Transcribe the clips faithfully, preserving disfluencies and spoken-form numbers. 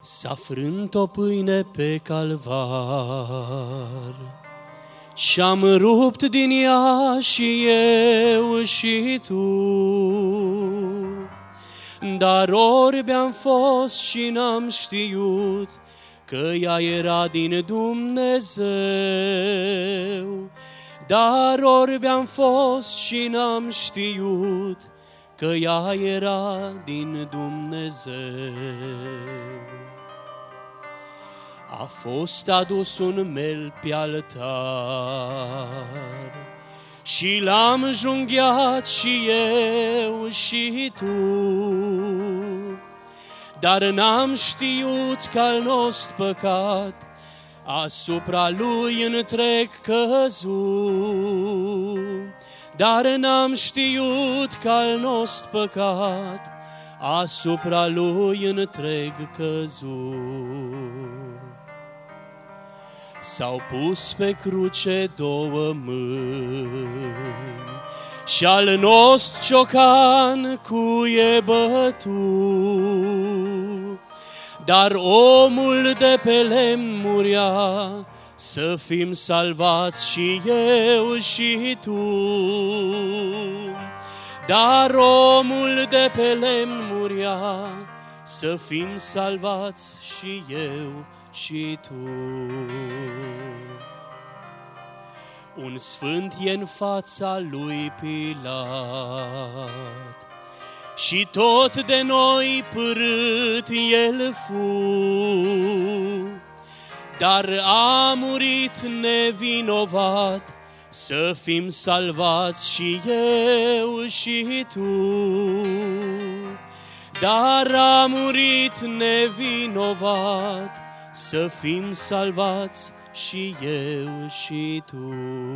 S-a frânt o pâine pe calvar și-am rupt din ea și eu și tu. Dar orbi am fost și n-am știut că ea era din Dumnezeu. Dar orbi am fost și n-am știut că ea era din Dumnezeu. A fost adus un mel pe altar și l-am junghiat și eu și tu. Dar n-am știut că al nostru păcat asupra lui întreg căzut. Dar n-am știut că al nostru păcat asupra lui întreg căzut. S-au pus pe cruce două mâini și al nostru ciocan cuie bătut. Dar omul de pe lemn murea să fim salvați și eu și tu. Dar omul de pe lemn murea să fim salvați și eu și tu. Un sfânt e în fața lui Pilat și tot de noi părât el fu. Dar a murit nevinovat să fim salvați și eu și tu. Dar a murit nevinovat să fim salvați și eu și tu.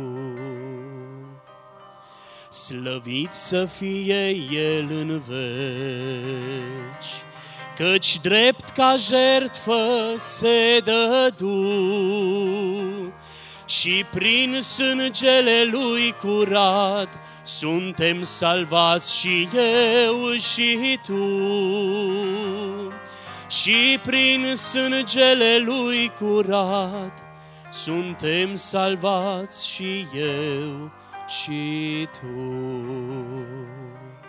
Slăvit să fie El în veci, căci drept ca jertfă se dădu. Și prin sângele Lui curat suntem salvați și eu și tu. Și prin sângele Lui curat suntem salvați și eu și tu.